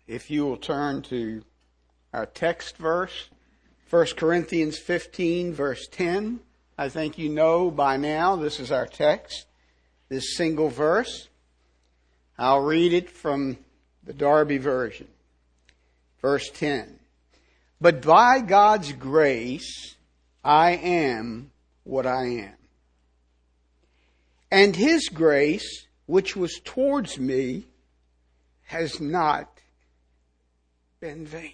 If you will turn to our text verse, 1 Corinthians 15, verse 10. I think you know by now this is our text, this single verse. I'll read it from the Darby version. Verse 10. But by God's grace, I am what I am. And His grace, which was towards me, has not been vain.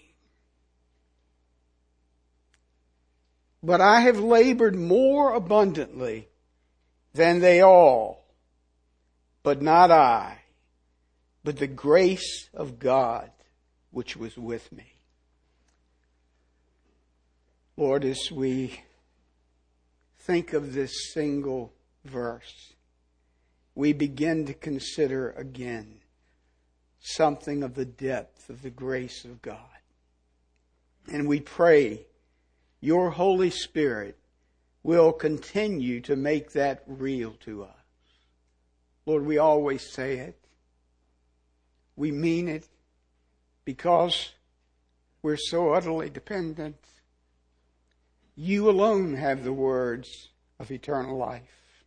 But I have labored more abundantly than they all, but not I, but the grace of God which was with me. Lord, as we think of this single verse, we begin to consider again something of the depth of the grace of God. And we pray Your Holy Spirit will continue to make that real to us. Lord, we always say it. We mean it because we're so utterly dependent. You alone have the words of eternal life.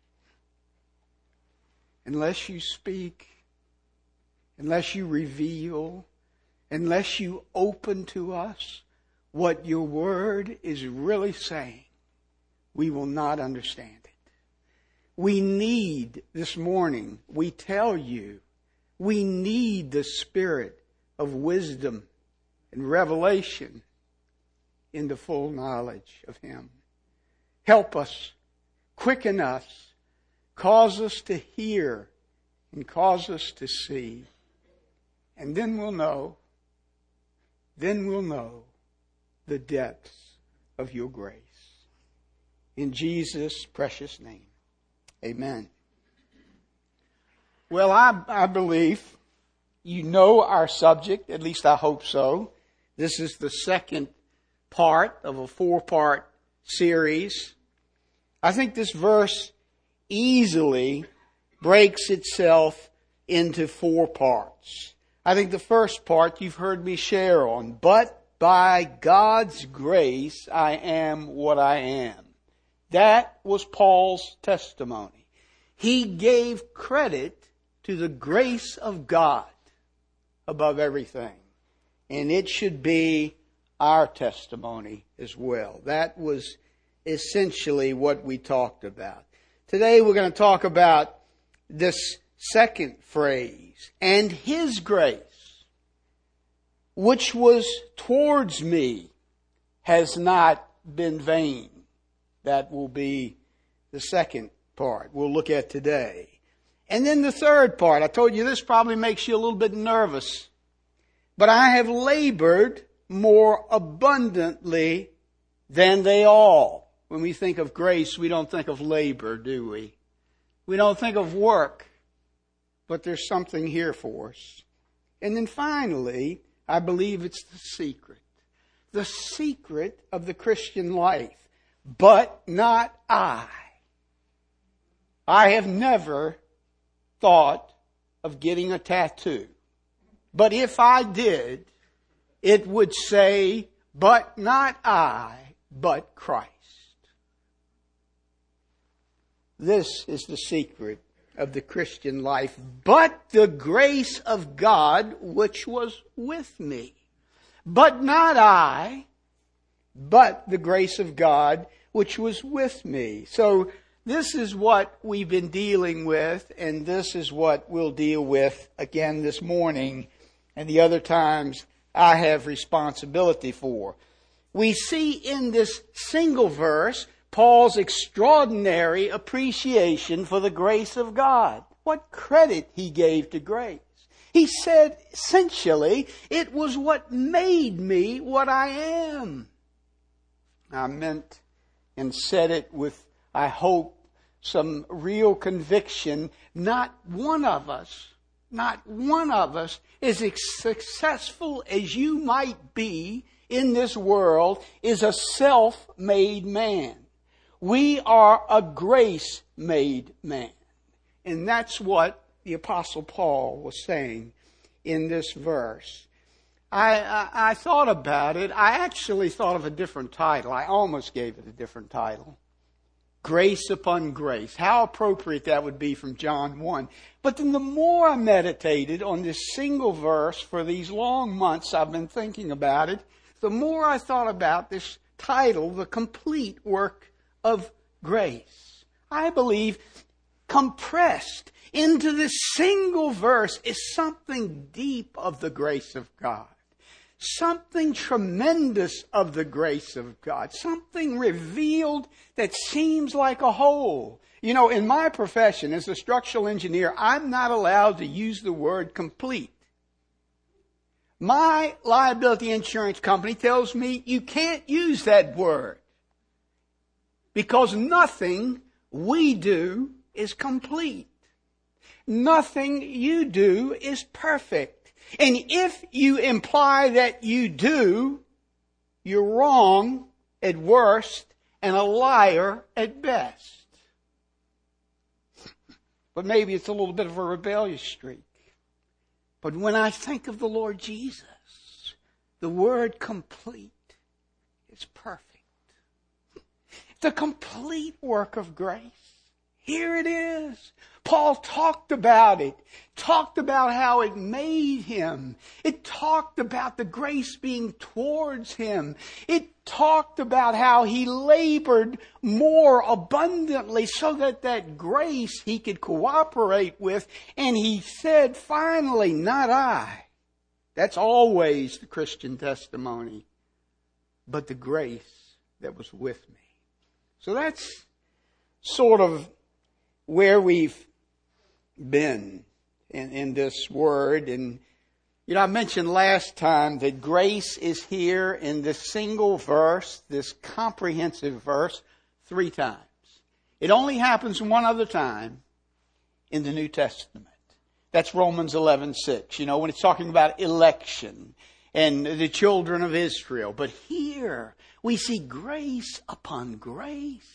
Unless you speak, unless you reveal, unless you open to us what your word is really saying, we will not understand it. We need, this morning, we tell you, we need the spirit of wisdom and revelation in the full knowledge of Him. Help us, quicken us, cause us to hear and cause us to see. And then we'll know the depths of Your grace. In Jesus' precious name, amen. Well, I believe you know our subject, at least I hope so. This is the second part of a 4-part series. I think this verse easily breaks itself into 4 parts. I think the first part you've heard me share on. But by God's grace, I am what I am. That was Paul's testimony. He gave credit to the grace of God above everything. And it should be our testimony as well. That was essentially what we talked about. Today we're going to talk about this second phrase, and His grace, which was towards me, has not been vain. That will be the second part we'll look at today. And then the third part, I told you this probably makes you a little bit nervous, but I have labored more abundantly than they all. When we think of grace, we don't think of labor, do we? We don't think of work, but there's something here for us. And then finally, I believe it's the secret of the Christian life. But not I. I have never thought of getting a tattoo. But if I did, it would say, but not I, but Christ. This is the secret of the Christian life. But the grace of God which was with me. But not I, but the grace of God which was with me. So this is what we've been dealing with, and this is what we'll deal with again this morning and the other times I have responsibility for. We see in this single verse Paul's extraordinary appreciation for the grace of God. What credit he gave to grace. He said, essentially, it was what made me what I am. I meant and said it with, I hope, some real conviction. Not one of us is as successful as you might be in this world is a self-made man. We are a grace-made man. And that's what the Apostle Paul was saying in this verse. I thought about it. I actually thought of a different title. I almost gave it a different title. Grace upon grace. How appropriate that would be from John 1. But then the more I meditated on this single verse for these long months I've been thinking about it, the more I thought about this title, The Complete Work of Grace. I believe compressed into this single verse is something deep of the grace of God. Something tremendous of the grace of God. Something revealed that seems like a whole. You know, in my profession as a structural engineer, I'm not allowed to use the word complete. My liability insurance company tells me you can't use that word because nothing we do is complete. Nothing you do is perfect. And if you imply that you do, you're wrong at worst and a liar at best. But maybe it's a little bit of a rebellious streak. But when I think of the Lord Jesus, the word complete is perfect. The complete work of grace. Here it is. Paul talked about it. Talked about how it made him. It talked about the grace being towards him. It talked about how he labored more abundantly so that grace he could cooperate with. And he said, finally, not I. That's always the Christian testimony. But the grace that was with me. So that's sort of where we've been in this word. And, you know, I mentioned last time that grace is here in this single verse, this comprehensive verse, 3 times. It only happens one other time in the New Testament. That's Romans 11:6, you know, when it's talking about election and the children of Israel. But here we see grace upon grace.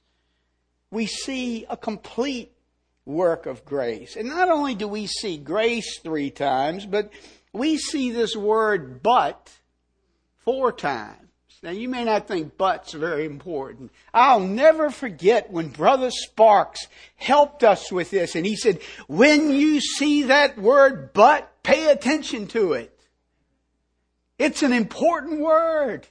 We see a complete work of grace. And not only do we see grace 3 times, but we see this word but 4 times. Now you may not think but's very important. I'll never forget when Brother Sparks helped us with this. And he said, when you see that word but, pay attention to it. It's an important word.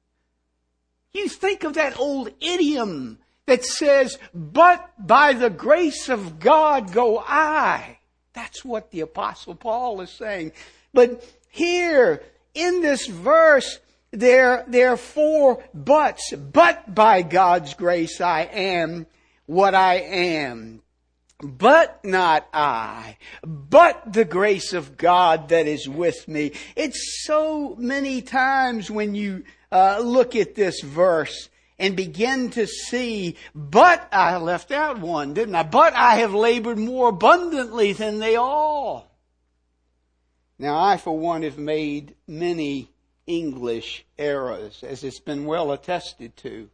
You think of that old idiom that says, but by the grace of God go I. That's what the Apostle Paul is saying. But here, in this verse, there are 4 buts. But by God's grace I am what I am. But not I. But the grace of God that is with me. It's so many times when you look at this verse and begin to see, but I left out one, didn't I? But I have labored more abundantly than they all. Now I, for one, have made many English errors, as it's been well attested to.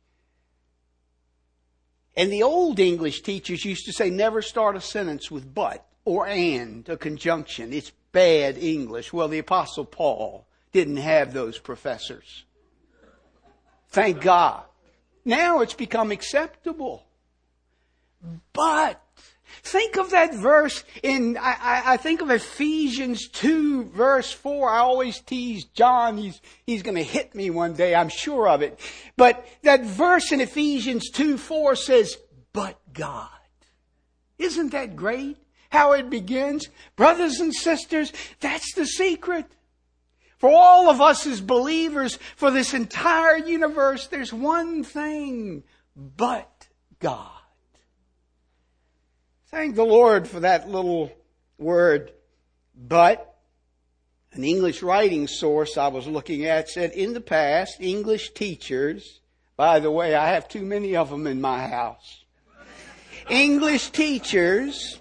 And the old English teachers used to say, never start a sentence with but or and, a conjunction. It's bad English. Well, the Apostle Paul didn't have those professors. Thank God. Now it's become acceptable. But think of that verse in, I think of Ephesians 2 verse 4. I always tease John. He's going to hit me one day. I'm sure of it. But that verse in Ephesians 2:4 says, but God. Isn't that great? How it begins? Brothers and sisters, that's the secret. For all of us as believers, for this entire universe, there's one thing, but God. Thank the Lord for that little word, but. An English writing source I was looking at said, in the past, English teachers, by the way, I have too many of them in my house. English teachers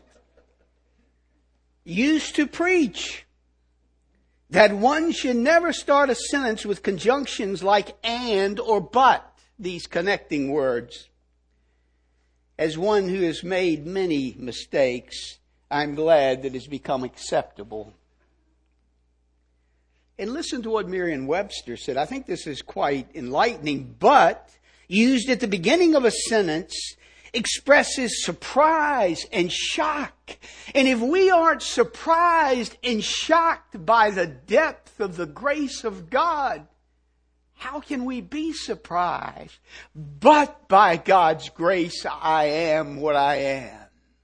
used to preach that one should never start a sentence with conjunctions like and or but, these connecting words. As one who has made many mistakes, I'm glad that it's become acceptable. And listen to what Merriam-Webster said. I think this is quite enlightening, but used at the beginning of a sentence expresses surprise and shock. And if we aren't surprised and shocked by the depth of the grace of God, how can we be surprised? But by God's grace, I am what I am.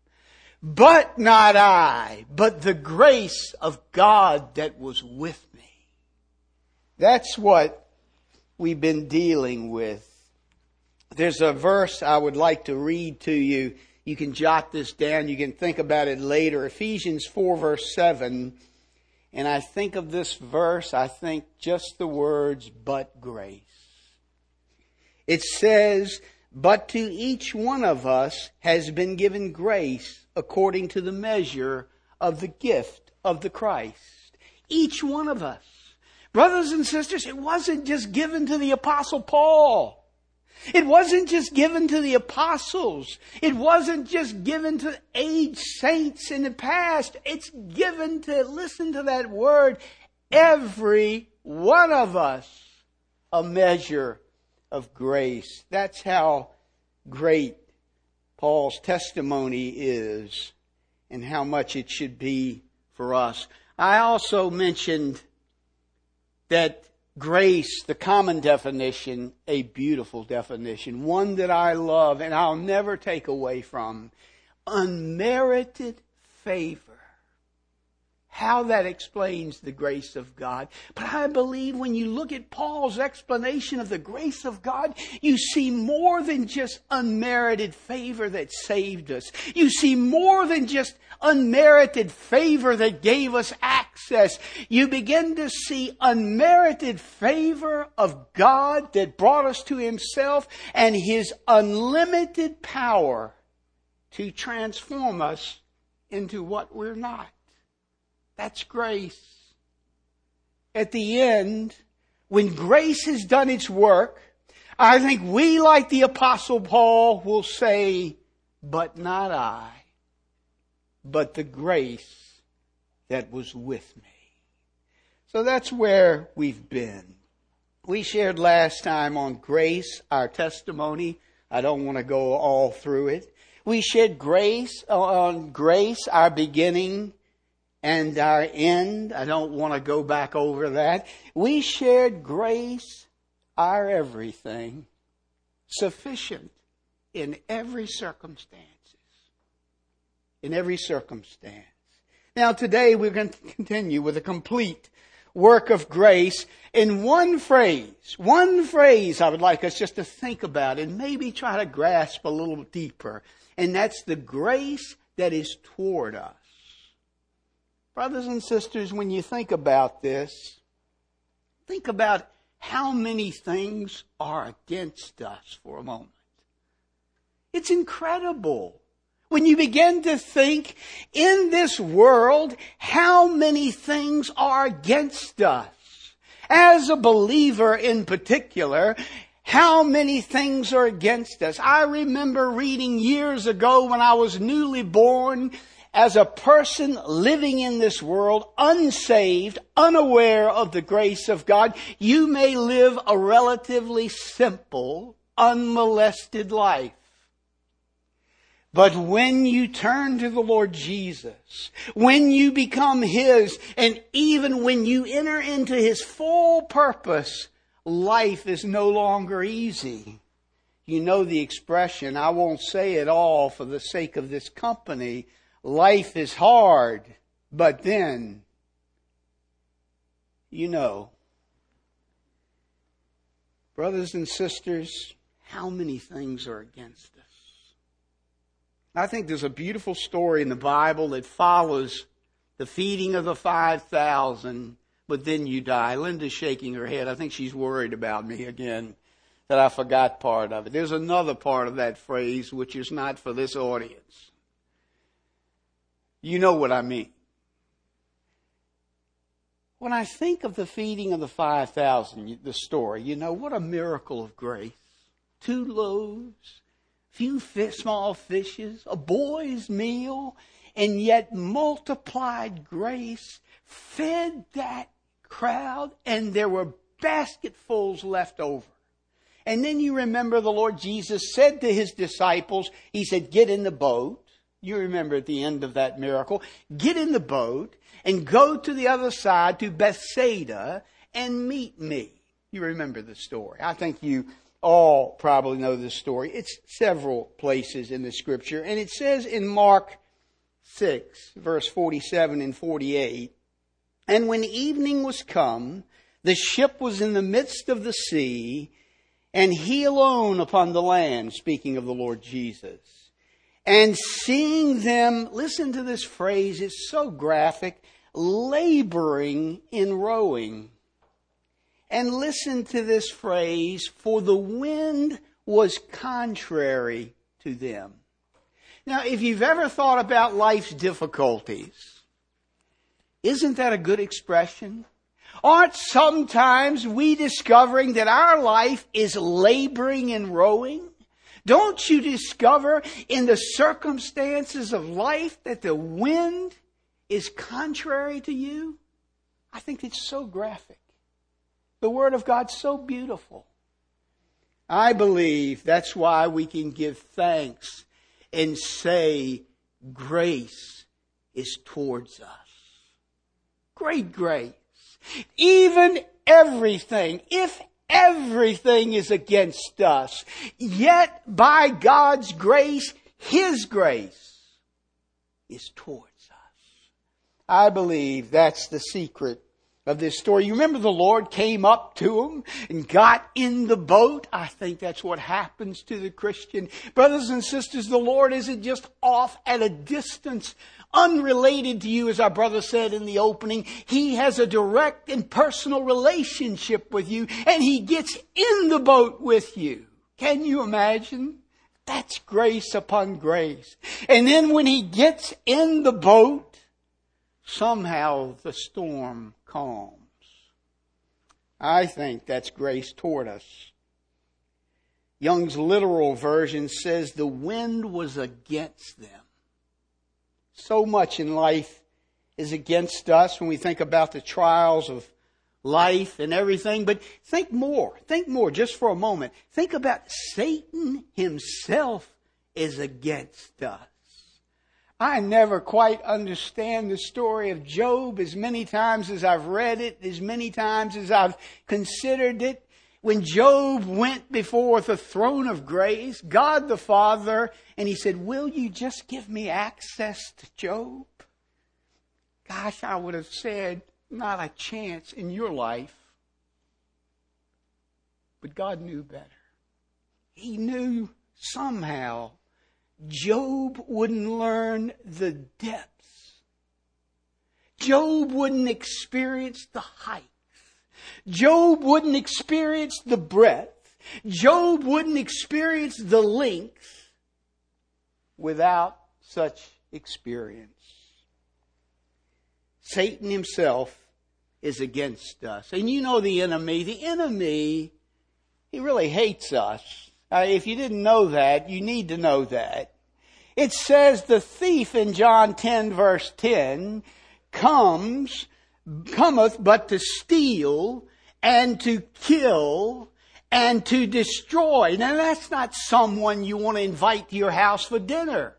But not I, but the grace of God that was with me. That's what we've been dealing with. There's a verse I would like to read to you. You can jot this down. You can think about it later. Ephesians 4 verse 7. And I think of this verse, I think just the words, but grace. It says, but to each one of us has been given grace according to the measure of the gift of the Christ. Each one of us. Brothers and sisters, it wasn't just given to the Apostle Paul. It wasn't just given to the apostles. It wasn't just given to aged saints in the past. It's given to, listen to that word, every one of us a measure of grace. That's how great Paul's testimony is and how much it should be for us. I also mentioned that grace, the common definition, a beautiful definition, one that I love and I'll never take away from. Unmerited favor. How that explains the grace of God. But I believe when you look at Paul's explanation of the grace of God, you see more than just unmerited favor that saved us. You see more than just unmerited favor that gave us access. You begin to see unmerited favor of God that brought us to Himself and His unlimited power to transform us into what we're not. That's grace. At the end, when grace has done its work, I think we, like the Apostle Paul, will say, but not I, but the grace that was with me. So that's where we've been. We shared last time on grace, our testimony. I don't want to go all through it. We shared grace on grace, our beginning and our end. I don't want to go back over that. We shared grace, our everything, sufficient in every circumstance. In every circumstance. Now today we're going to continue with a complete work of grace in one phrase I would like us just to think about and maybe try to grasp a little deeper. And that's the grace that is toward us. Brothers and sisters, when you think about this, think about how many things are against us for a moment. It's incredible. When you begin to think in this world, how many things are against us. As a believer in particular, how many things are against us. I remember reading years ago when I was newly born, as a person living in this world, unsaved, unaware of the grace of God, you may live a relatively simple, unmolested life. But when you turn to the Lord Jesus, when you become His, and even when you enter into His full purpose, life is no longer easy. You know the expression, I won't say it all for the sake of this company. Life is hard, but then, you know. Brothers and sisters, how many things are against us? I think there's a beautiful story in the Bible that follows the feeding of the 5,000, but then you die. Linda's shaking her head. I think she's worried about me again, that I forgot part of it. There's another part of that phrase which is not for this audience. You know what I mean. When I think of the feeding of the 5,000, the story, you know, what a miracle of grace. 2 loaves, few small fishes, a boy's meal, and yet multiplied grace fed that crowd, and there were basketfuls left over. And then you remember the Lord Jesus said to his disciples, he said, get in the boat. You remember at the end of that miracle, get in the boat and go to the other side to Bethsaida and meet me. You remember the story. I think you all probably know this story. It's several places in the scripture. And it says in Mark 6, verse 47 and 48, and when evening was come, the ship was in the midst of the sea, and he alone upon the land, speaking of the Lord Jesus. And seeing them, listen to this phrase, it's so graphic, laboring in rowing. And listen to this phrase, for the wind was contrary to them. Now, if you've ever thought about life's difficulties, isn't that a good expression? Aren't sometimes we discovering that our life is laboring and rowing? Don't you discover in the circumstances of life that the wind is contrary to you? I think it's so graphic. The Word of God's so beautiful. I believe that's why we can give thanks and say grace is towards us. Great grace. Even everything, if everything is against us, yet by God's grace, His grace is towards us. I believe that's the secret of this story. You remember the Lord came up to him and got in the boat? I think that's what happens to the Christian. Brothers and sisters, the Lord isn't just off at a distance, unrelated to you, as our brother said in the opening. He has a direct and personal relationship with you, and He gets in the boat with you. Can you imagine? That's grace upon grace. And then when He gets in the boat, somehow the storm calms. I think that's grace toward us. Young's literal version says the wind was against them. So much in life is against us when we think about the trials of life and everything. But think more just for a moment. Think about Satan himself is against us. I never quite understand the story of Job as many times as I've read it, as many times as I've considered it. When Job went before the throne of grace, God the Father, and he said, will you just give me access to Job? Gosh, I would have said, not a chance in your life. But God knew better. He knew somehow Job wouldn't learn the depths. Job wouldn't experience the height. Job wouldn't experience the breadth. Job wouldn't experience the length without such experience. Satan himself is against us. And you know the enemy. The enemy, he really hates us. If you didn't know that, you need to know that. It says the thief in John 10 verse 10 cometh but to steal and to kill and to destroy. Now that's not someone you want to invite to your house for dinner.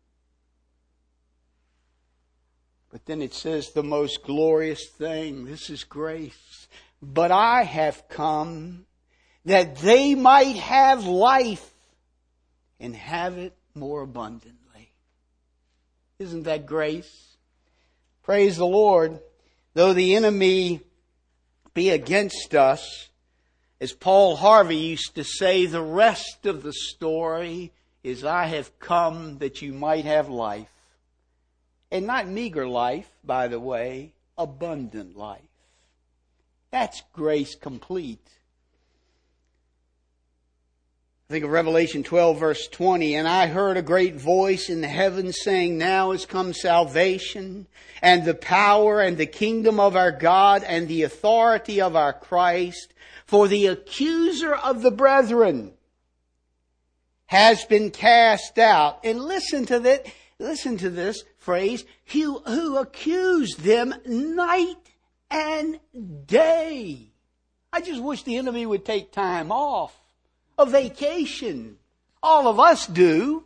But then it says the most glorious thing. This is grace. But I have come that they might have life and have it more abundantly. Isn't that grace? Praise the Lord. Though the enemy be against us, as Paul Harvey used to say, the rest of the story is I have come that you might have life. And not meager life, by the way, abundant life. That's grace complete. I think of Revelation 12 verse 20, and I heard a great voice in the heavens saying, now is come salvation and the power and the kingdom of our God and the authority of our Christ, for the accuser of the brethren has been cast out. And listen to this phrase, who accused them night and day. I just wish the enemy would take time off, a vacation. All of us do.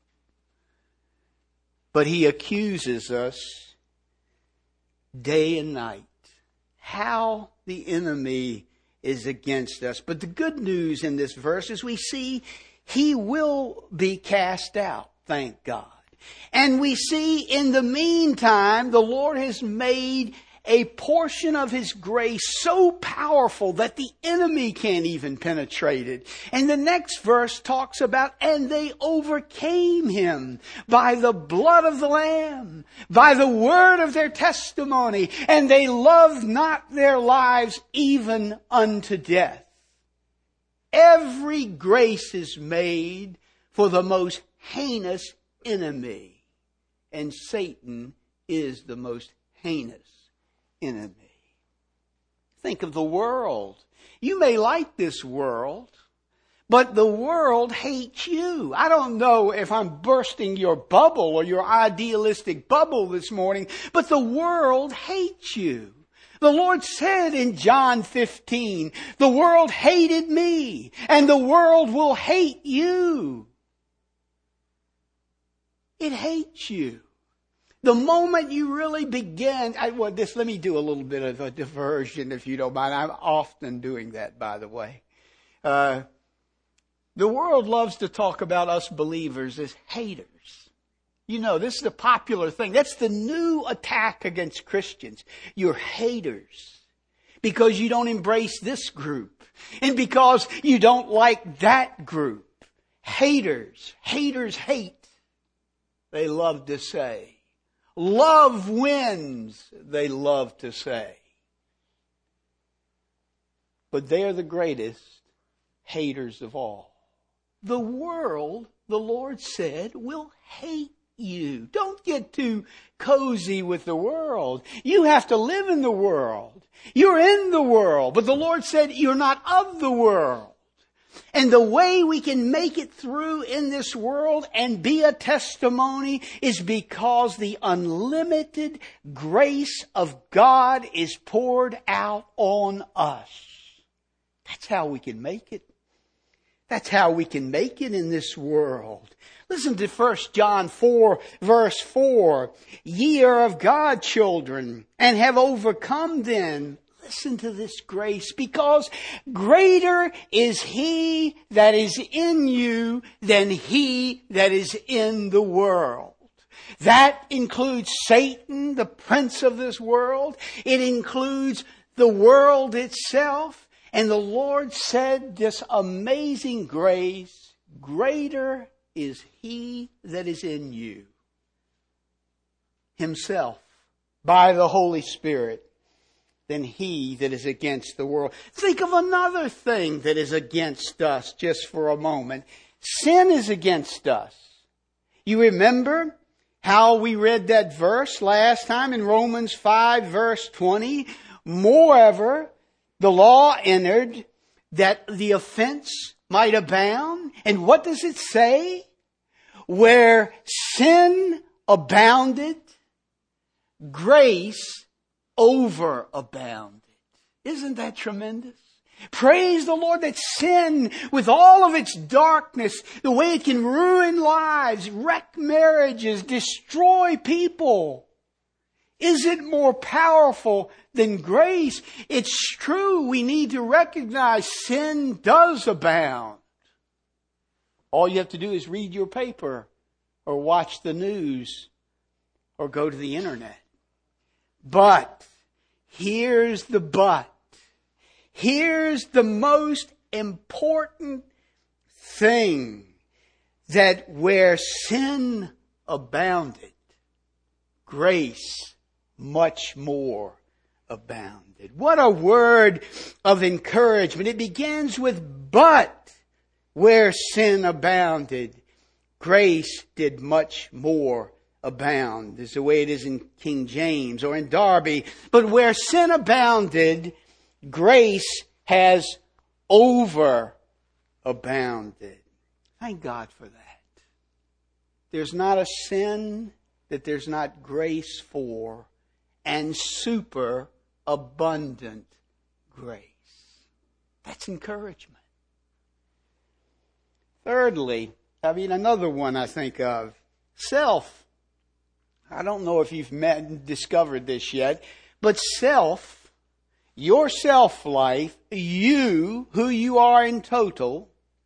But he accuses us day and night. How the enemy is against us. But the good news in this verse is we see he will be cast out, thank God. And we see in the meantime, the Lord has made a portion of his grace so powerful that the enemy can't even penetrate it. And the next verse talks about, and they overcame him by the blood of the Lamb, by the word of their testimony, and they loved not their lives even unto death. Every grace is made for the most heinous enemy, and Satan is the most heinous enemy. Think of the world. You may like this world, but the world hates you. I don't know if I'm bursting your bubble or your idealistic bubble this morning, but the world hates you. The Lord said in John 15, the world hated me, and the world will hate you. It hates you. The moment you really begin, let me do a little bit of a diversion if you don't mind. I'm often doing that, by the way. The world loves to talk about us believers as haters. You know, this is a popular thing. That's the new attack against Christians. You're haters because you don't embrace this group and because you don't like that group. Haters. Haters hate, they love to say. Love wins, they love to say. But they're the greatest haters of all. The world, the Lord said, will hate you. Don't get too cozy with the world. You have to live in the world. You're in the world. But the Lord said, you're not of the world. And the way we can make it through in this world and be a testimony is because the unlimited grace of God is poured out on us. That's how we can make it. That's how we can make it in this world. Listen to 1 John 4, verse 4. Ye are of God, children, and have overcome them. Listen to this grace, because greater is he that is in you than he that is in the world. That includes Satan, the prince of this world. It includes the world itself. And the Lord said this amazing grace, greater is he that is in you, himself, by the Holy Spirit, than he that is against the world. Think of another thing that is against us just for a moment. Sin is against us. You remember how we read that verse last time in Romans 5 verse 20? Moreover, the law entered that the offense might abound. And what does it say? Where sin abounded, grace overabounded. Isn't that tremendous? Praise the Lord that sin, with all of its darkness, the way it can ruin lives, wreck marriages, destroy people, isn't more powerful than grace. It's true. We need to recognize sin does abound. All you have to do is read your paper or watch the news or go to the internet. But here's the but. Here's the most important thing, that where sin abounded, grace much more abounded. What a word of encouragement. It begins with but. Where sin abounded, grace did much more abound. Is the way it is in King James or in Darby. But where sin abounded, grace has overabounded. Thank God for that. There's not a sin that there's not grace for and super abundant grace. That's encouragement. Thirdly, another one I think of, self. I don't know if you've discovered this yet, but self, your self-life, you, who you are in total,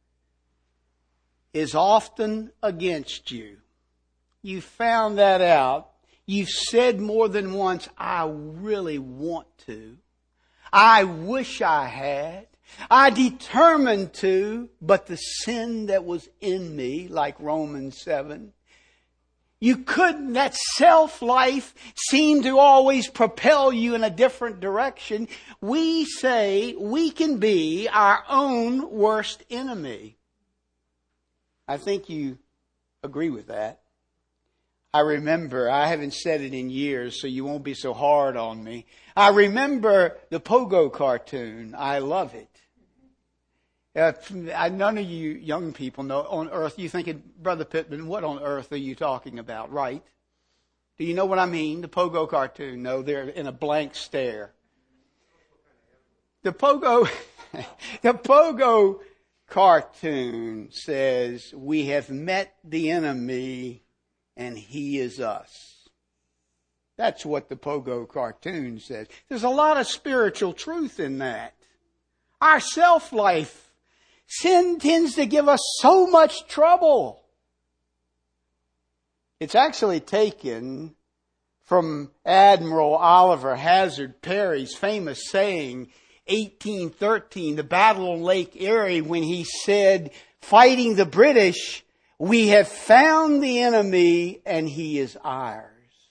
is often against you. You found that out. You've said more than once, I really want to. I wish I had. I determined to, but the sin that was in me, like Romans 7, you couldn't, that self-life seemed to always propel you in a different direction. We say we can be our own worst enemy. I think you agree with that. I remember, I haven't said it in years, so you won't be so hard on me. I remember the Pogo cartoon. I love it. None of you young people know on earth, you thinking, Brother Pittman, what on earth are you talking about, right? Do you know what I mean? The Pogo cartoon. No, they're in a blank stare. The Pogo cartoon says, we have met the enemy and he is us. That's what the Pogo cartoon says. There's a lot of spiritual truth in that. Our self-life, sin tends to give us so much trouble. It's actually taken from Admiral Oliver Hazard Perry's famous saying, 1813, the Battle of Lake Erie, when he said, fighting the British, we have found the enemy and he is ours.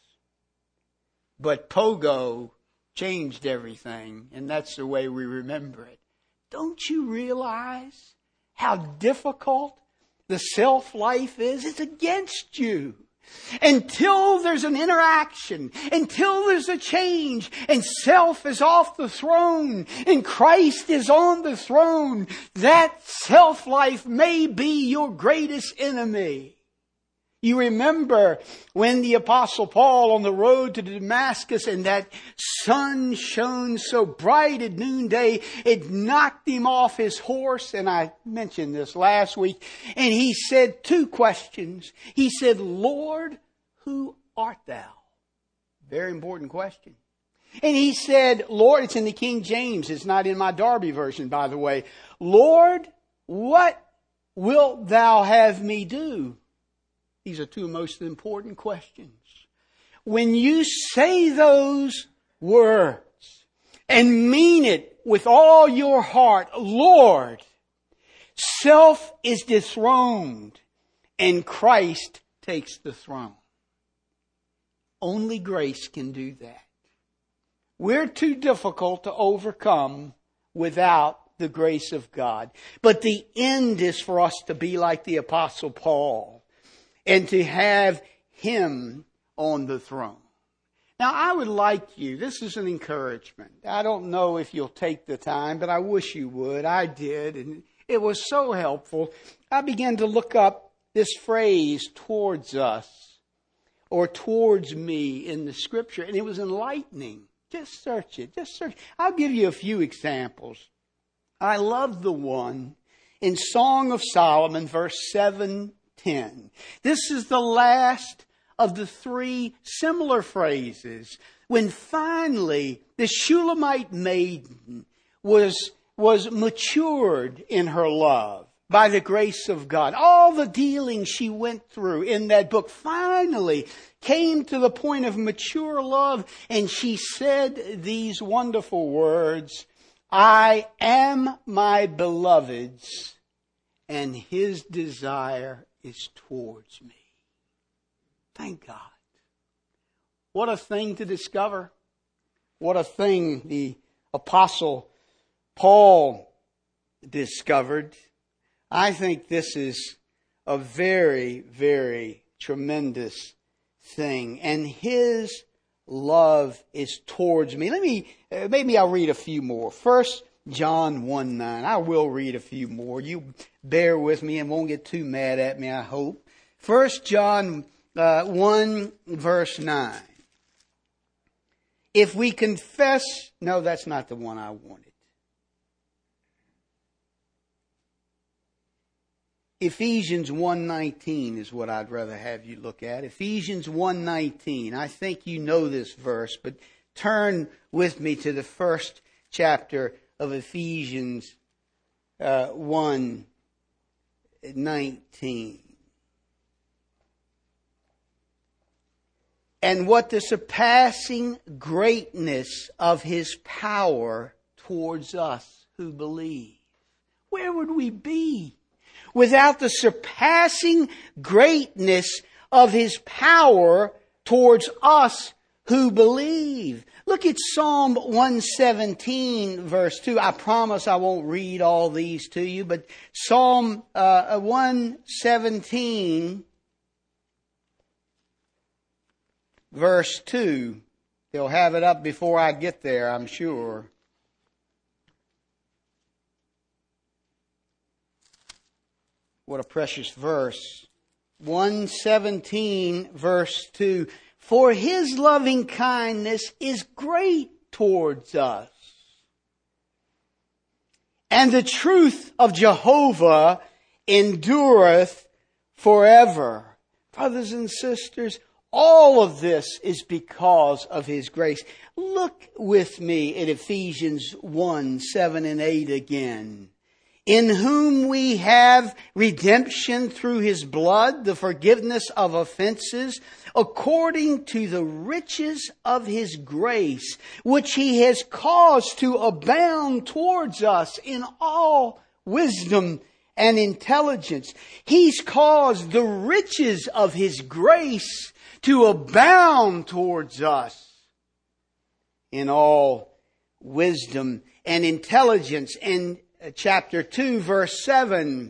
But Pogo changed everything, and that's the way we remember it. Don't you realize how difficult the self-life is? It's against you. Until there's an interaction, until there's a change, and self is off the throne, and Christ is on the throne, that self-life may be your greatest enemy. You remember when the Apostle Paul on the road to Damascus and that sun shone so bright at noonday, it knocked him off his horse. And I mentioned this last week. And he said two questions. He said, Lord, who art thou? Very important question. And he said, Lord, it's in the King James. It's not in my Darby version, by the way. Lord, what wilt thou have me do? These are two most important questions. When you say those words and mean it with all your heart, Lord, self is dethroned and Christ takes the throne. Only grace can do that. We're too difficult to overcome without the grace of God. But the end is for us to be like the Apostle Paul and to have him on the throne. Now, I would like you, this is an encouragement. I don't know if you'll take the time, but I wish you would. I did, and it was so helpful. I began to look up this phrase, towards us, or towards me in the Scripture, and it was enlightening. Just search it. Just search. I'll give you a few examples. I love the one in Song of Solomon, verse 7:10. This is the last of the three similar phrases when finally the Shulamite maiden was matured in her love by the grace of God. All the dealing she went through in that book finally came to the point of mature love, and she said these wonderful words, I am my beloved's, and his desire is towards me. Thank God. What a thing to discover. What a thing the Apostle Paul discovered. I think this is a very, very tremendous thing. And his love is towards me. Maybe I'll read a few more. 1 John 1:9. I will read a few more. You bear with me and won't get too mad at me, I hope. 1 John 1 verse 9. If we confess, no, that's not the one I wanted. Ephesians 1:19 is what I'd rather have you look at. Ephesians 1:19. I think you know this verse, but turn with me to the first chapter of Ephesians 1:19. And what the surpassing greatness of His power towards us who believe. Where would we be without the surpassing greatness of His power towards us who believe? Look at Psalm 117, verse 2. I promise I won't read all these to you, but Psalm 117, verse 2. They'll have it up before I get there, I'm sure. What a precious verse. 117, verse 2. For His loving kindness is great towards us, and the truth of Jehovah endureth forever. Brothers and sisters, all of this is because of His grace. Look with me at Ephesians 1, 7 and 8 again. In whom we have redemption through His blood, the forgiveness of offenses, according to the riches of His grace, which He has caused to abound towards us in all wisdom and intelligence. He's caused the riches of His grace to abound towards us in all wisdom and intelligence. And chapter 2, verse 7,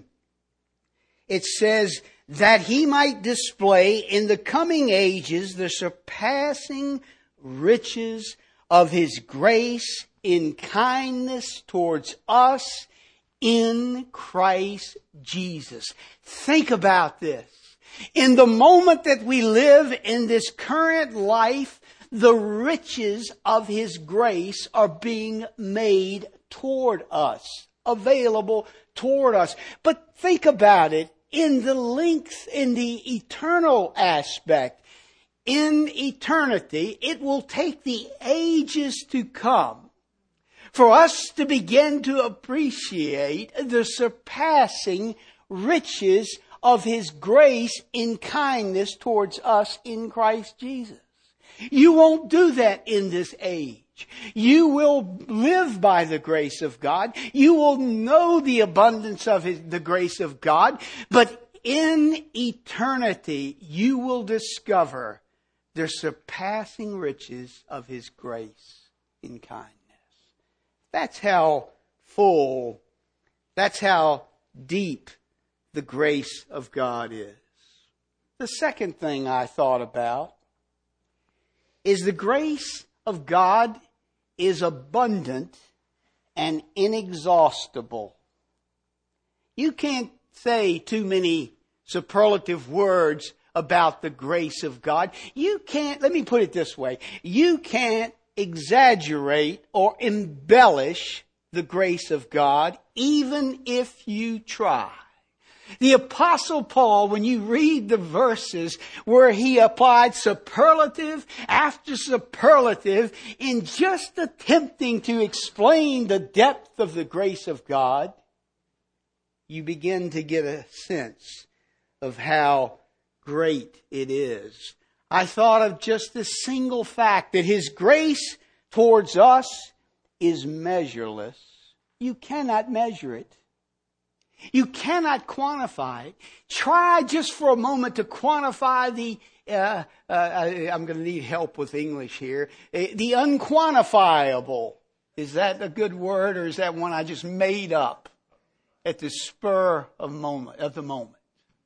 it says, that He might display in the coming ages the surpassing riches of His grace in kindness towards us in Christ Jesus. Think about this. In the moment that we live in this current life, the riches of His grace are being made toward us, available toward us. But think about it in the length, in the eternal aspect. In eternity, it will take the ages to come for us to begin to appreciate the surpassing riches of His grace in kindness towards us in Christ Jesus. You won't do that in this age. You will live by the grace of God. You will know the abundance of the grace of God. But in eternity, you will discover the surpassing riches of His grace in kindness. That's how full, that's how deep the grace of God is. The second thing I thought about is the grace of God is abundant and inexhaustible. You can't say too many superlative words about the grace of God. You can't, let me put it this way, you can't exaggerate or embellish the grace of God even if you try. The Apostle Paul, when you read the verses where he applied superlative after superlative in just attempting to explain the depth of the grace of God, you begin to get a sense of how great it is. I thought of just the single fact that His grace towards us is measureless. You cannot measure it. You cannot quantify it. Try just for a moment to quantify the, I'm going to need help with English here, the unquantifiable. Is that a good word, or is that one I just made up at the spur of the moment?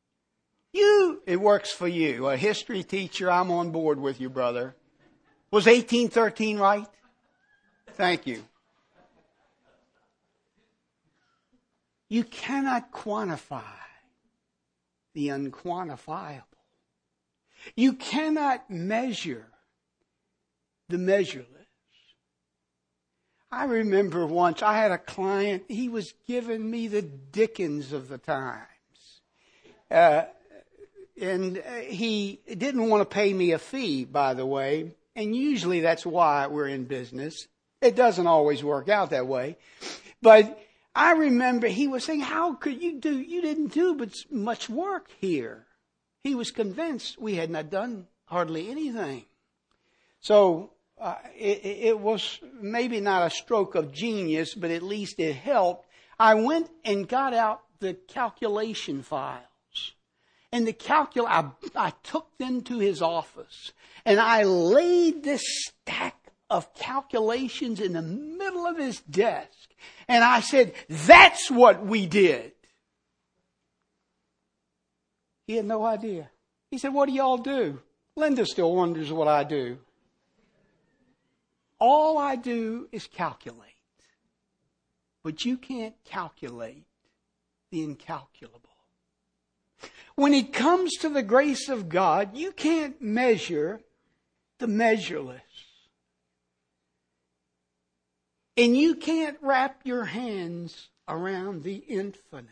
It works for you. A history teacher, I'm on board with you, brother. Was 1813 right? Thank you. You cannot quantify the unquantifiable. You cannot measure the measureless. I remember once I had a client, he was giving me the Dickens of the times. And he didn't want to pay me a fee, by the way. And usually that's why we're in business. It doesn't always work out that way. But I remember he was saying, how could you didn't do but much work here. He was convinced we had not done hardly anything. So it was maybe not a stroke of genius, but at least it helped. I went and got out the calculation files. And I took them to his office. And I laid this stack of calculations in the middle of his desk. And I said, that's what we did. He had no idea. He said, what do y'all do? Linda still wonders what I do. All I do is calculate. But you can't calculate the incalculable. When it comes to the grace of God, you can't measure the measureless. And you can't wrap your hands around the infinite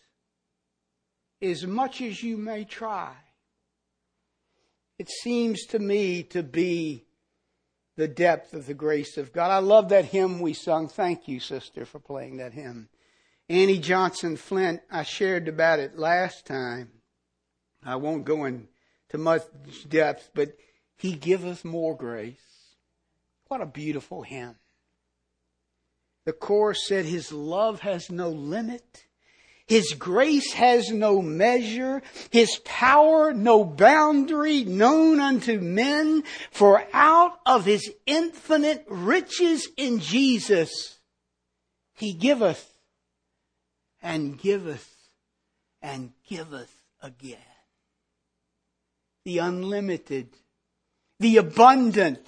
as much as you may try. It seems to me to be the depth of the grace of God. I love that hymn we sung. Thank you, sister, for playing that hymn. Annie Johnson Flint, I shared about it last time. I won't go into much depth, but He giveth more grace. What a beautiful hymn. The chorus said, His love has no limit. His grace has no measure. His power no boundary known unto men. For out of His infinite riches in Jesus, He giveth and giveth and giveth again. The unlimited, the abundant,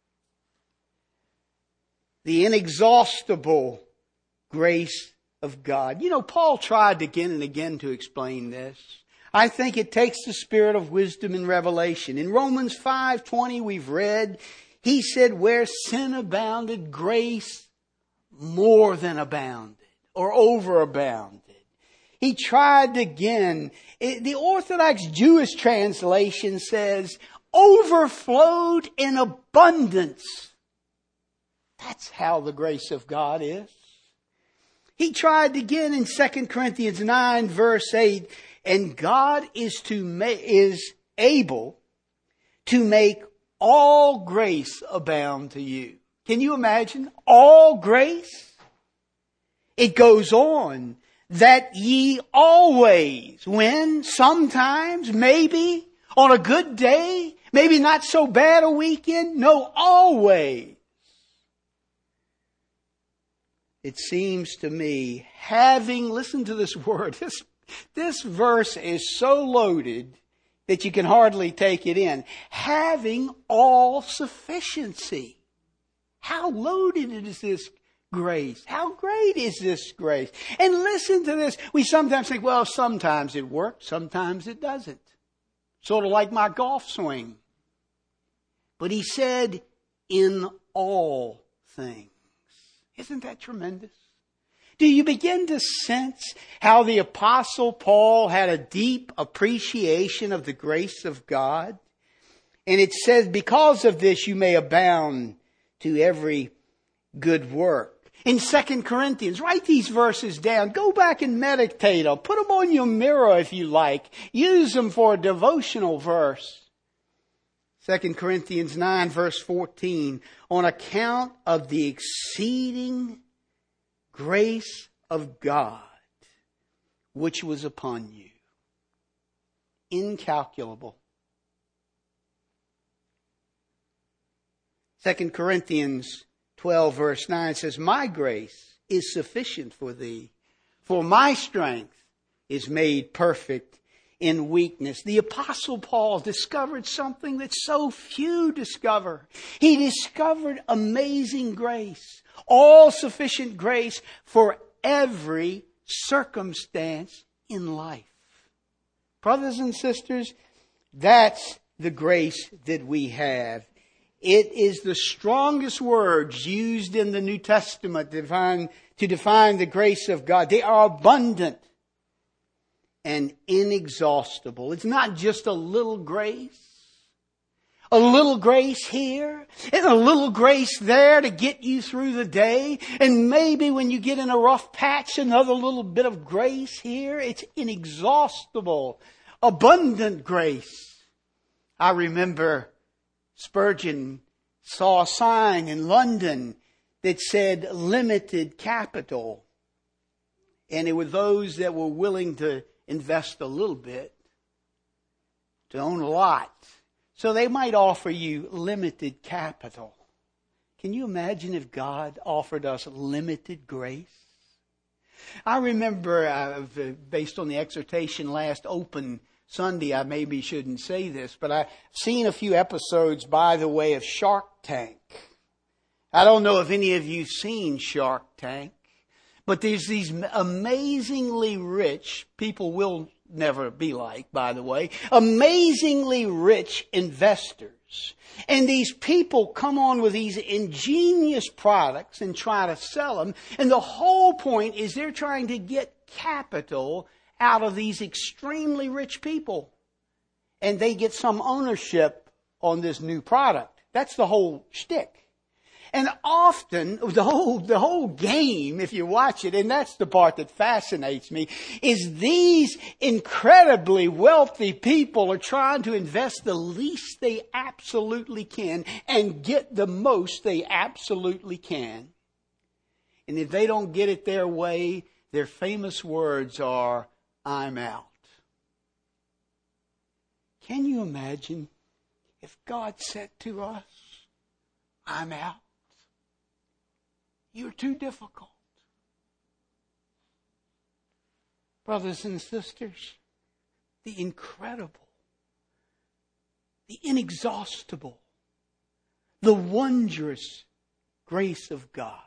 the inexhaustible grace of God. You know, Paul tried again and again to explain this. I think it takes the spirit of wisdom and revelation. In Romans 5:20 we've read, he said, where sin abounded, grace more than abounded or overabounded. He tried again. The Orthodox Jewish translation says, overflowed in abundance. That's how the grace of God is. He tried again in 2 Corinthians 9 verse 8, and God is able to make all grace abound to you. Can you imagine? All grace? It goes on. That ye always, when, sometimes, maybe, on a good day, maybe not so bad a weekend, no, always. It seems to me, listen to this word, this verse is so loaded that you can hardly take it in. Having all sufficiency. How loaded is this grace? How great is this grace? And listen to this. We sometimes think, well, sometimes it works, sometimes it doesn't. Sort of like my golf swing. But he said, in all things. Isn't that tremendous? Do you begin to sense how the Apostle Paul had a deep appreciation of the grace of God? And it says, because of this you may abound to every good work. In 2 Corinthians, write these verses down. Go back and meditate on. Put them on your mirror if you like. Use them for a devotional verse. 2 Corinthians 9 verse 14. On account of the exceeding grace of God, which was upon you. Incalculable. 2 Corinthians 12 verse 9 says, my grace is sufficient for thee, for my strength is made perfect in weakness. The Apostle Paul discovered something that so few discover. He discovered amazing grace, all sufficient grace for every circumstance in life. Brothers and sisters, that's the grace that we have It is the strongest words used in the New Testament to define the grace of God. They are abundant and inexhaustible. It's not just a little grace. A little grace here and a little grace there to get you through the day. And maybe when you get in a rough patch, another little bit of grace here. It's inexhaustible, abundant grace. I remember Spurgeon saw a sign in London that said limited capital. And it were those that were willing to invest a little bit to own a lot. So they might offer you limited capital. Can you imagine if God offered us limited grace? I remember, based on the exhortation last Open Sunday, I maybe shouldn't say this, but I've seen a few episodes by the way of Shark Tank. I don't know if any of you've seen Shark Tank, but there's these amazingly rich people will never be like, by the way, amazingly rich investors. And these people come on with these ingenious products and try to sell them. And the whole point is they're trying to get capital out of these extremely rich people. And they get some ownership on this new product. That's the whole shtick. And often, the whole game, if you watch it, and that's the part that fascinates me, is these incredibly wealthy people are trying to invest the least they absolutely can and get the most they absolutely can. And if they don't get it their way, their famous words are, "I'm out." Can you imagine if God said to us, "I'm out"? You're too difficult. Brothers and sisters, the incredible, the inexhaustible, the wondrous grace of God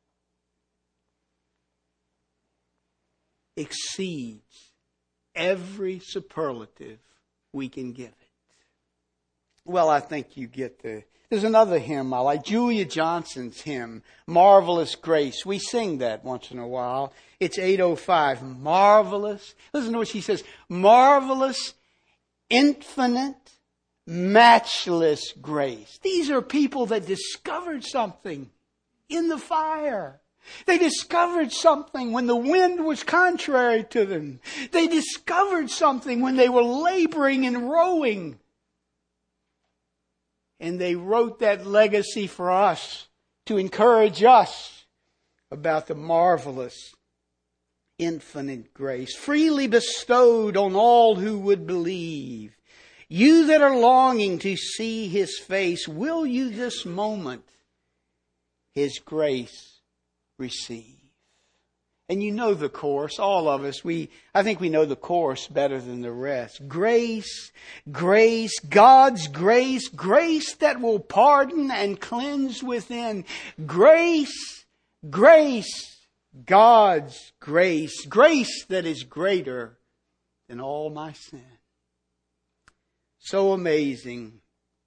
exceeds every superlative we can give it. Well, I think you get There's another hymn I like, Julia Johnson's hymn, Marvelous Grace. We sing that once in a while. It's 805. Marvelous. Listen to what she says. Marvelous, infinite, matchless grace. These are people that discovered something in the fire. They discovered something when the wind was contrary to them. They discovered something when they were laboring and rowing. And they wrote that legacy for us to encourage us about the marvelous, infinite grace freely bestowed on all who would believe. You that are longing to see His face, will you this moment His grace receive? And you know the chorus, all of us. I think we know the chorus better than the rest. Grace, grace, God's grace, grace that will pardon and cleanse within. Grace, grace, God's grace, grace that is greater than all my sin. So amazing,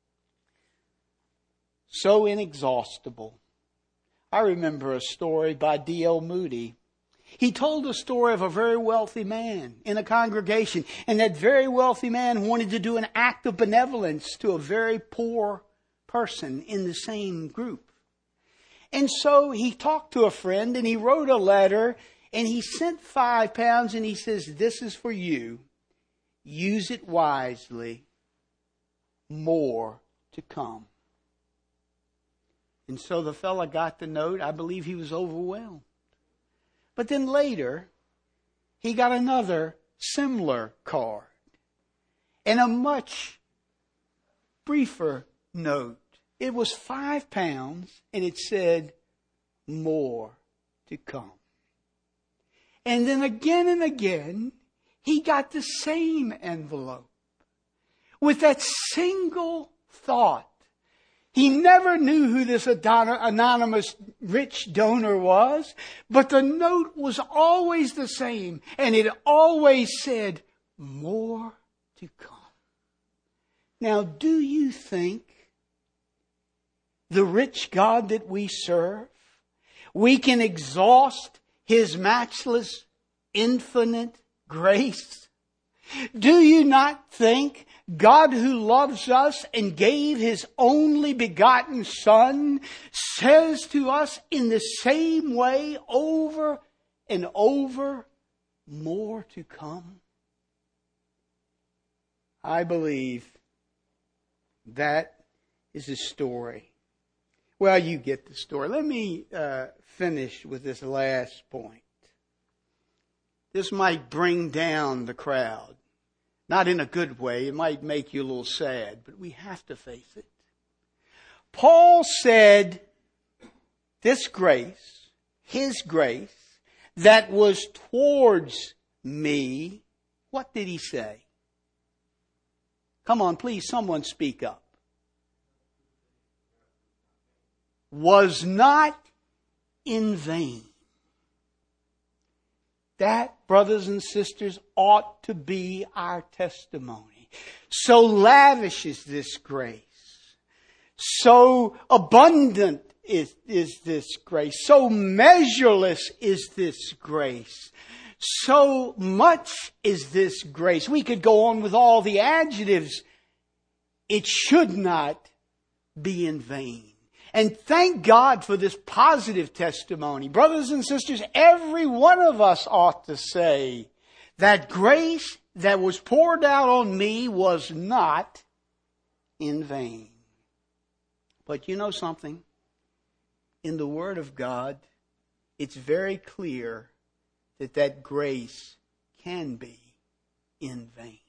so inexhaustible. I remember a story by D.L. Moody. He told a story of a very wealthy man in a congregation. And that very wealthy man wanted to do an act of benevolence to a very poor person in the same group. And so he talked to a friend and he wrote a letter and he sent £5 and he says, "This is for you. Use it wisely. More to come." And so the fella got the note. I believe he was overwhelmed. But then later, he got another similar card and a much briefer note. It was £5 and it said, "More to come." And then again and again, he got the same envelope with that single thought. He never knew who this anonymous rich donor was, but the note was always the same, and it always said, "More to come." Now, do you think the rich God that we serve. We can exhaust His matchless, infinite grace. Do you not think God, who loves us and gave His only begotten Son, says to us in the same way over and over, more to come? I believe that is the story. Well, you get the story. Let me finish with this last point. This might bring down the crowd. Not in a good way. It might make you a little sad, but we have to face it. Paul said, this grace, His grace, that was towards me, what did he say? Come on, please, someone speak up. Was not in vain. That, brothers and sisters, ought to be our testimony. So lavish is this grace. So abundant is this grace. So measureless is this grace. So much is this grace. We could go on with all the adjectives. It should not be in vain. And thank God for this positive testimony. Brothers and sisters, every one of us ought to say that grace that was poured out on me was not in vain. But you know something? In the Word of God, it's very clear that grace can be in vain.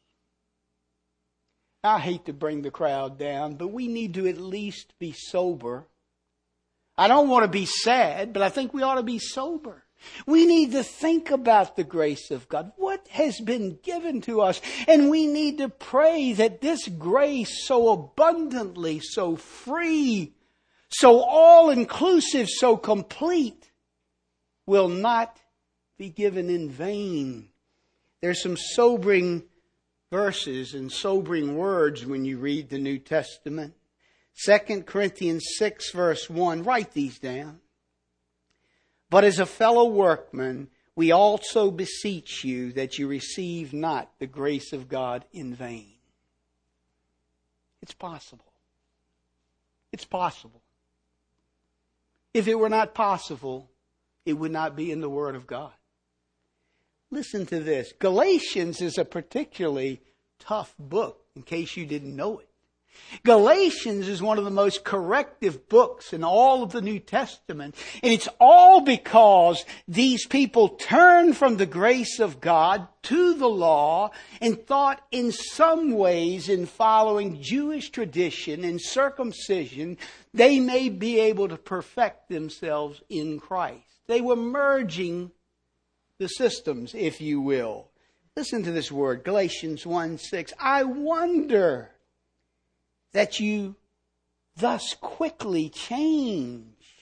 I hate to bring the crowd down, but we need to at least be sober. I don't want to be sad, but I think we ought to be sober. We need to think about the grace of God, what has been given to us. And we need to pray that this grace so abundantly, so free, so all-inclusive, so complete, will not be given in vain. There's some sobering verses and sobering words when you read the New Testament. 2 Corinthians 6 verse 1, write these down. But as a fellow workman, we also beseech you that you receive not the grace of God in vain. It's possible. It's possible. If it were not possible, it would not be in the Word of God. Listen to this. Galatians is a particularly tough book, in case you didn't know it. Galatians is one of the most corrective books in all of the New Testament. And it's all because these people turned from the grace of God to the law and thought in some ways in following Jewish tradition and circumcision, they may be able to perfect themselves in Christ. They were merging the systems, if you will. Listen to this word, Galatians 1:6. I wonder that you thus quickly change.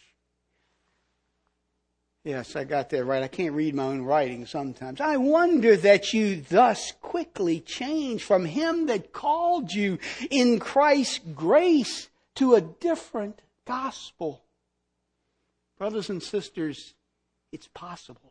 Yes, I got that right. I can't read my own writing sometimes. I wonder that you thus quickly change from Him that called you in Christ's grace to a different gospel. Brothers and sisters, it's possible.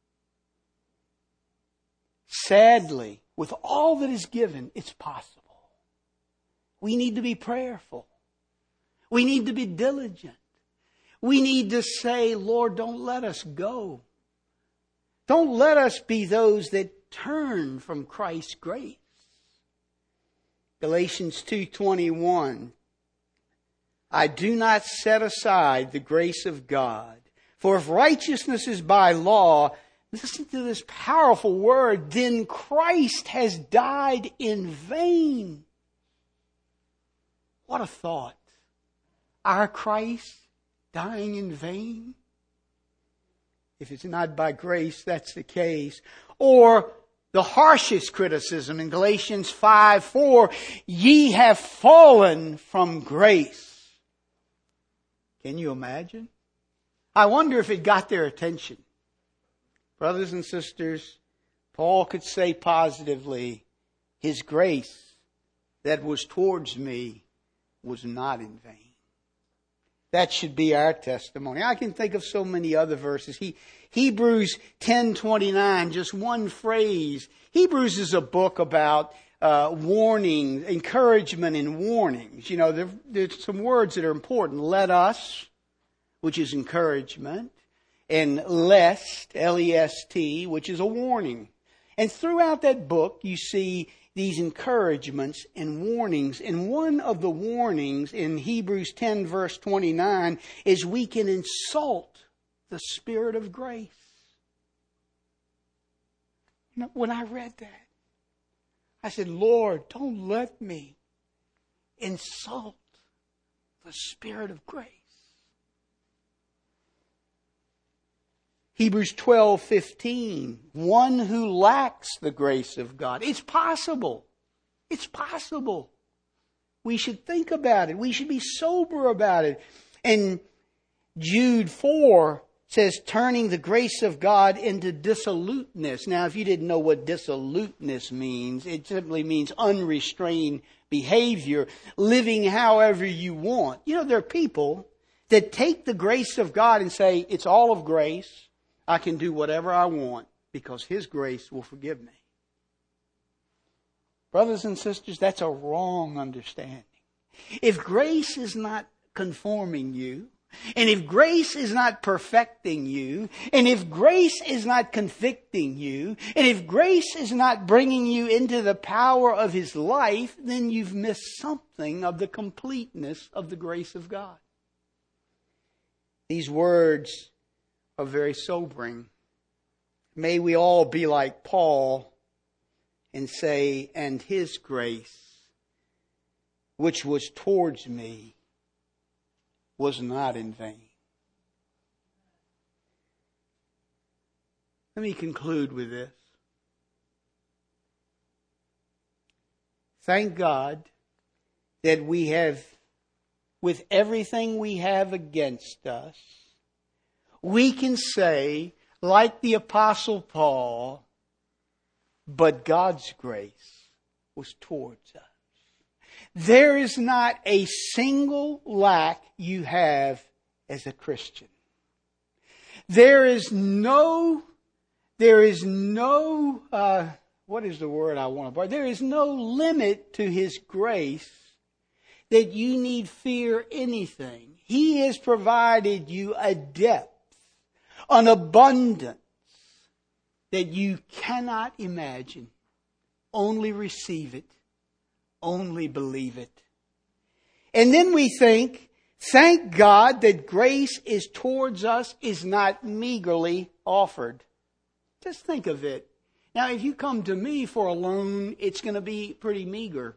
Sadly, with all that is given, it's possible. We need to be prayerful. We need to be diligent. We need to say, Lord, don't let us go. Don't let us be those that turn from Christ's grace. Galatians 2:21. I do not set aside the grace of God. For if righteousness is by law, listen to this powerful word, then Christ has died in vain. What a thought. Our Christ dying in vain? If it's not by grace, that's the case. Or the harshest criticism in Galatians 5:4, ye have fallen from grace. Can you imagine? I wonder if it got their attention. Brothers and sisters, Paul could say positively, His grace that was towards me was not in vain. That should be our testimony. I can think of so many other verses. Hebrews 10:29, just one phrase. Hebrews is a book about warning, encouragement and warnings. You know, there's some words that are important. Let us, which is encouragement, and lest, L-E-S-T, which is a warning. And throughout that book, you see these encouragements and warnings. And one of the warnings in Hebrews 10 verse 29 is we can insult the Spirit of grace. You know, when I read that, I said, Lord, don't let me insult the Spirit of grace. Hebrews 12:15, one who lacks the grace of God. It's possible. It's possible. We should think about it. We should be sober about it. And Jude 4 says, turning the grace of God into dissoluteness. Now, if you didn't know what dissoluteness means, it simply means unrestrained behavior, living however you want. You know, there are people that take the grace of God and say, it's all of grace. I can do whatever I want because His grace will forgive me. Brothers and sisters, that's a wrong understanding. If grace is not conforming you, and if grace is not perfecting you, and if grace is not convicting you, and if grace is not bringing you into the power of His life, then you've missed something of the completeness of the grace of God. These words are very sobering. May we all be like Paul and say, and His grace, which was towards me, was not in vain. Let me conclude with this. Thank God that we have, with everything we have against us, we can say, like the Apostle Paul, but God's grace was towards us. There is not a single lack you have as a Christian. There is no, what is the word I want to borrow? There is no limit to His grace that you need fear anything. He has provided you a depth, an abundance that you cannot imagine. Only receive it. Only believe it. And then we think, thank God that grace is towards us is not meagerly offered. Just think of it. Now, if you come to me for a loan, it's going to be pretty meager.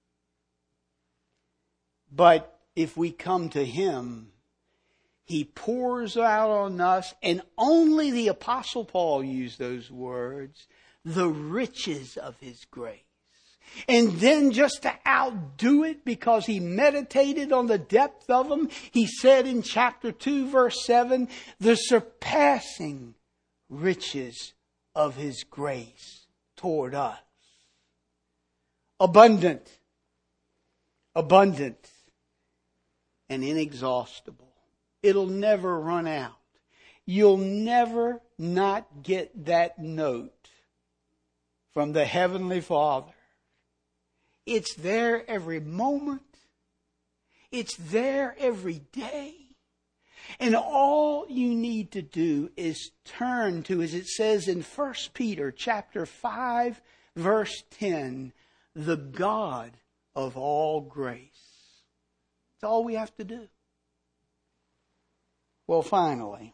But if we come to Him, He pours out on us, and only the Apostle Paul used those words, the riches of His grace. And then just to outdo it, because he meditated on the depth of them, he said in chapter 2, verse 7, the surpassing riches of His grace toward us. Abundant, abundant, and inexhaustible. It'll never run out. You'll never not get that note from the Heavenly Father. It's there every moment. It's there every day. And all you need to do is turn to, as it says in 1 Peter chapter 5, verse 10, the God of all grace. That's all we have to do. Well, finally,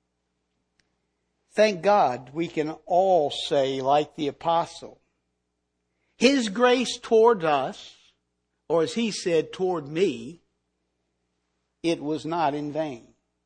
thank God we can all say, like the apostle, His grace toward us, or as he said, toward me, it was not in vain.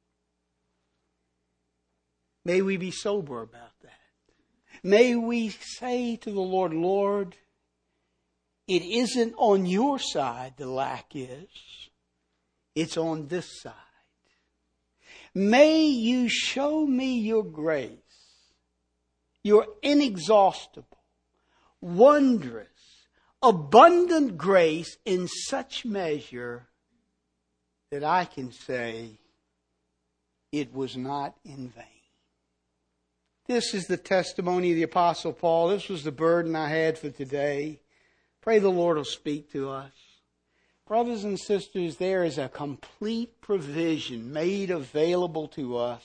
May we be sober about that. May we say to the Lord, Lord, it isn't on your side the lack is. It's on this side. May you show me your grace, your inexhaustible, wondrous, abundant grace in such measure that I can say it was not in vain. This is the testimony of the Apostle Paul. This was the burden I had for today. Pray the Lord will speak to us. Brothers and sisters, there is a complete provision made available to us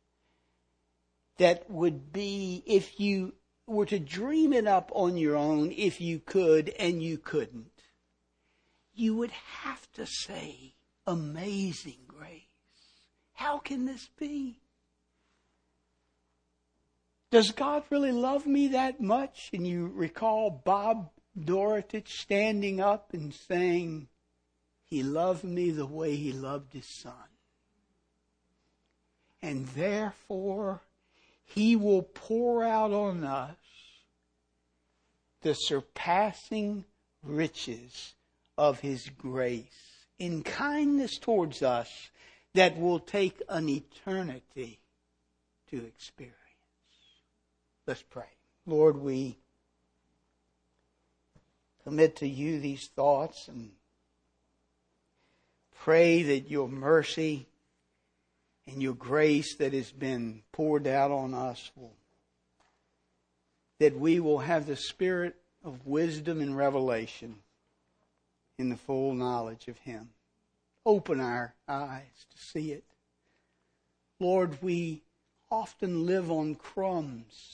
that would be, if you were to dream it up on your own, if you could and you couldn't, you would have to say, amazing grace. How can this be? Does God really love me that much? And you recall Bob Dorotich standing up and saying, He loved me the way He loved His Son. And therefore, He will pour out on us the surpassing riches of His grace in kindness towards us that will take an eternity to experience. Let's pray. Lord, we commit to you these thoughts and pray that your mercy and your grace that has been poured out on us that we will have the spirit of wisdom and revelation in the full knowledge of Him. Open our eyes to see it. Lord, we often live on crumbs.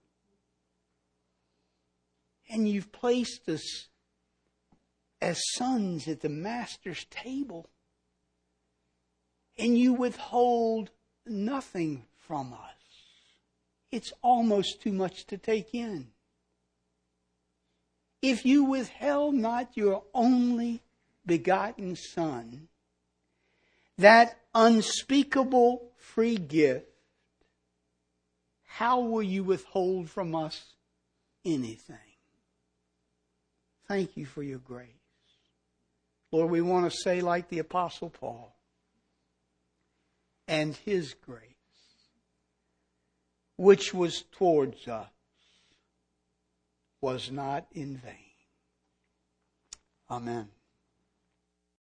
And you've placed us as sons at the Master's table. And you withhold nothing from us. It's almost too much to take in. If you withheld not your only begotten Son, that unspeakable free gift, how will you withhold from us anything? Thank you for your grace. Lord, we want to say like the Apostle Paul, and His grace, which was towards us, was not in vain. Amen.